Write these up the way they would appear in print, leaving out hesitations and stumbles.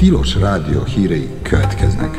Tilos Rádió hírei következnek.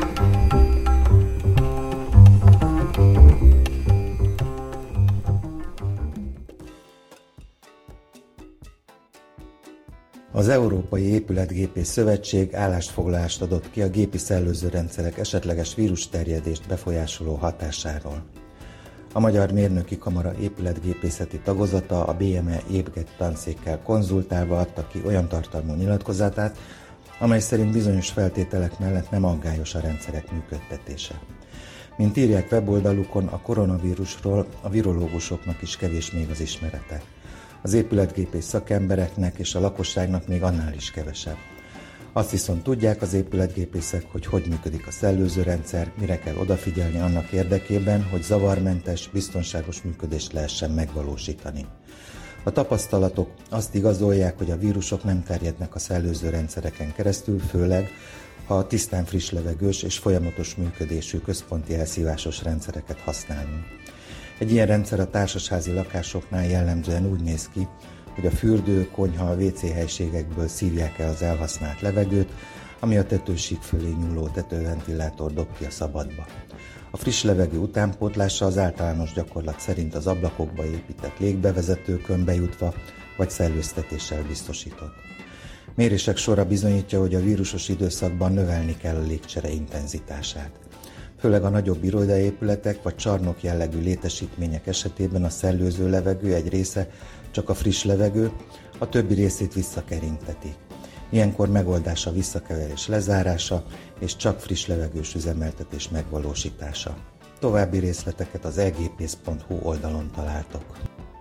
Az Európai Épületgépész Szövetség állásfoglalást adott ki a gépi szellőzőrendszerek esetleges vírusterjedést befolyásoló hatásáról. A Magyar Mérnöki Kamara épületgépészeti tagozata a BME épülettanszékkel konzultálva adta ki olyan tartalmú nyilatkozatát, amely szerint bizonyos feltételek mellett nem aggályos a rendszerek működtetése. Mint írják weboldalukon, a koronavírusról a virológusoknak is kevés még az ismerete. Az épületgépész szakembereknek és a lakosságnak még annál is kevesebb. Azt viszont tudják az épületgépészek, hogy működik a szellőzőrendszer, mire kell odafigyelni annak érdekében, hogy zavarmentes, biztonságos működést lehessen megvalósítani. A tapasztalatok azt igazolják, hogy a vírusok nem terjednek a szellőzőrendszereken keresztül, főleg, ha tisztán friss levegős és folyamatos működésű központi elszívásos rendszereket használunk. Egy ilyen rendszer a társasházi lakásoknál jellemzően úgy néz ki, hogy a fürdő, konyha, WC helységekből szívják el az elhasznált levegőt, ami a tetősík fölé nyúló tetőventilátor dob ki a szabadba. A friss levegő utánpótlása az általános gyakorlat szerint az ablakokba épített légbevezetőkön bejutva vagy szellőztetéssel biztosított. Mérések sora bizonyítja, hogy a vírusos időszakban növelni kell a légcsere intenzitását. Főleg a nagyobb irodaépületek vagy csarnok jellegű létesítmények esetében a szellőző levegő egy része csak a friss levegő, a többi részét visszakerinteti. Ilyenkor megoldás a visszakeverés lezárása és csak friss levegős üzemeltetés megvalósítása. További részleteket az egpész.hu oldalon találtok.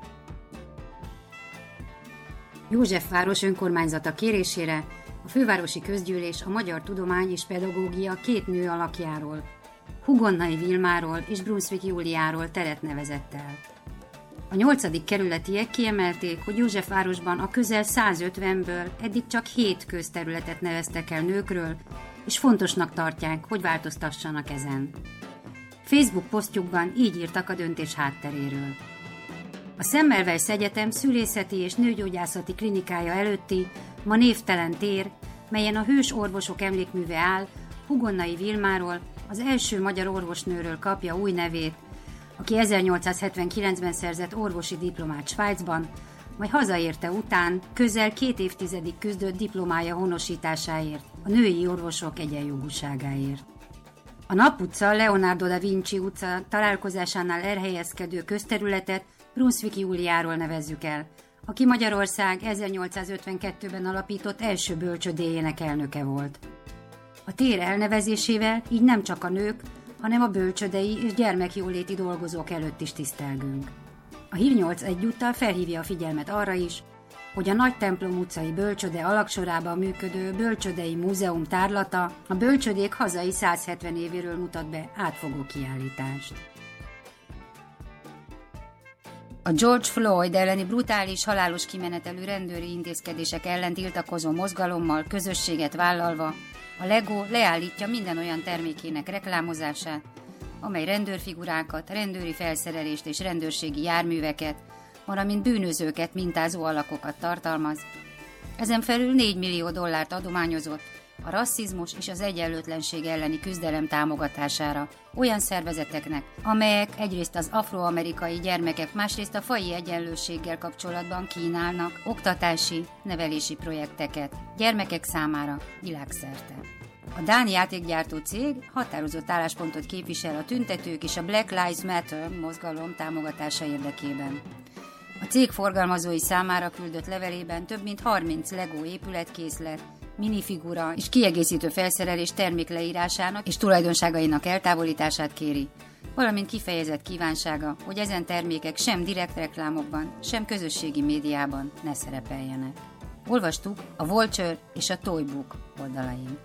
Józsefváros önkormányzata kérésére a fővárosi közgyűlés a magyar tudomány és pedagógia két nő alakjáról, Hugonnai Vilmáról és Brunswick Júliáról teret nevezett el. A 8. kerületiek kiemelték, hogy Józsefvárosban a közel 150-ből eddig csak 7 közterületet neveztek el nőkről, és fontosnak tartják, hogy változtassanak ezen. Facebook posztjukban így írtak a döntés hátteréről. A Semmelweis Egyetem szülészeti és nőgyógyászati klinikája előtti ma névtelen tér, melyen a hős orvosok emlékműve áll, Hugonnai Vilmáról, az első magyar orvosnőről kapja új nevét, aki 1879-ben szerzett orvosi diplomát Svájcban, majd hazaérte után közel 2 évtizedig küzdött diplomája honosításáért, a női orvosok egyenjogúságáért. A Nap utca, Leonardo da Vinci utca találkozásánál elhelyezkedő közterületet Brunswick Júliáról nevezzük el, aki Magyarország 1852-ben alapított első bölcsődéjének elnöke volt. A tér elnevezésével így nem csak a nők, hanem a bölcsődei és gyermekjóléti dolgozók előtt is tisztelgünk. A Hír 8 egyúttal felhívja a figyelmet arra is, hogy a Nagy Templom utcai bölcsöde alagsorában működő Bölcsődei Múzeum tárlata a bölcsődék hazai 170 évéről mutat be átfogó kiállítást. A George Floyd elleni brutális, halálos kimenetelű rendőri intézkedések ellen tiltakozó mozgalommal közösséget vállalva a LEGO leállítja minden olyan termékének reklámozását, amely rendőrfigurákat, rendőri felszerelést és rendőrségi járműveket, valamint bűnözőket mintázó alakokat tartalmaz. Ezen felül $4 millió adományozott a rasszizmus és az egyenlőtlenség elleni küzdelem támogatására olyan szervezeteknek, amelyek egyrészt az afroamerikai gyermekek, másrészt a faji egyenlőséggel kapcsolatban kínálnak oktatási, nevelési projekteket gyermekek számára világszerte. A dán játékgyártó cég határozott álláspontot képvisel a tüntetők és a Black Lives Matter mozgalom támogatása érdekében. A cég forgalmazói számára küldött levelében több mint 30 LEGO épületkészlet, minifigura és kiegészítő felszerelés termékleírásának és tulajdonságainak eltávolítását kéri, valamint kifejezett kívánsága, hogy ezen termékek sem direkt reklámokban, sem közösségi médiában ne szerepeljenek. Olvastuk a Vulture és a Toy Book oldalain.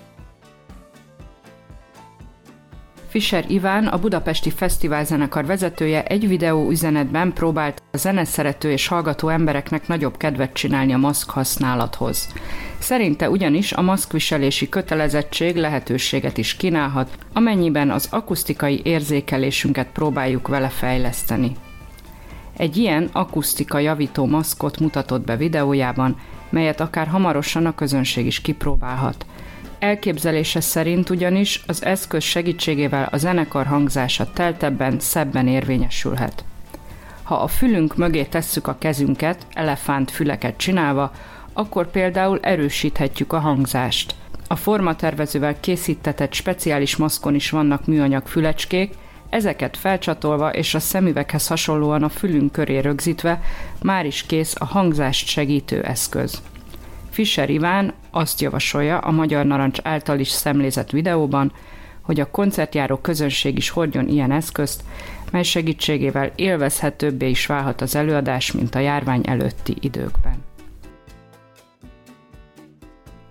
Fischer Iván, a Budapesti Fesztiválzenekar vezetője egy videó üzenetben próbált a zeneszerető és hallgató embereknek nagyobb kedvet csinálni a maszk használathoz. Szerinte ugyanis a maszkviselési kötelezettség lehetőséget is kínálhat, amennyiben az akusztikai érzékelésünket próbáljuk vele fejleszteni. Egy ilyen akusztika javító maszkot mutatott be videójában, melyet akár hamarosan a közönség is kipróbálhat. Elképzelése szerint ugyanis az eszköz segítségével a zenekar hangzása teltebben, szebben érvényesülhet. Ha a fülünk mögé tesszük a kezünket, elefántfüleket csinálva, akkor például erősíthetjük a hangzást. A formatervezővel készítetett speciális maszkon is vannak műanyag fülecskék, ezeket felcsatolva és a szemüveghez hasonlóan a fülünk köré rögzítve már is kész a hangzást segítő eszköz. Fischer Iván azt javasolja a Magyar Narancs által is szemlézett videóban, hogy a koncertjáró közönség is hordjon ilyen eszközt, mely segítségével élvezhetőbbé is válhat az előadás, mint a járvány előtti időkben.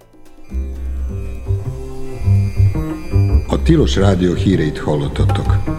A Tilos Rádió híreit hallottatok.